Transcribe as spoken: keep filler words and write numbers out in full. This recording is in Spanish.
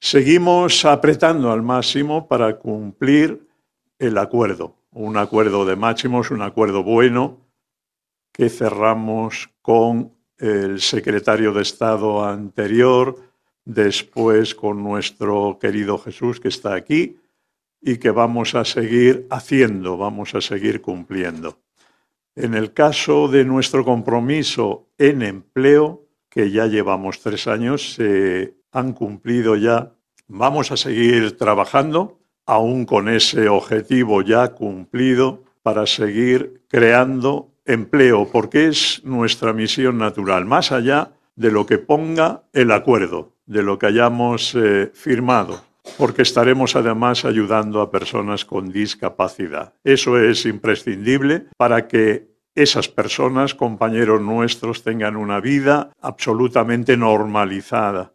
Seguimos apretando al máximo para cumplir el acuerdo, un acuerdo de máximos, un acuerdo bueno que cerramos con el secretario de Estado anterior, después con nuestro querido Jesús que está aquí y que vamos a seguir haciendo, vamos a seguir cumpliendo. En el caso de nuestro compromiso en empleo, que ya llevamos tres años, se han cumplido ya, vamos a seguir trabajando, aún con ese objetivo ya cumplido, para seguir creando empleo, porque es nuestra misión natural, más allá de lo que ponga el acuerdo, de lo que hayamos eh, firmado, porque estaremos además ayudando a personas con discapacidad. Eso es imprescindible para que esas personas, compañeros nuestros, tengan una vida absolutamente normalizada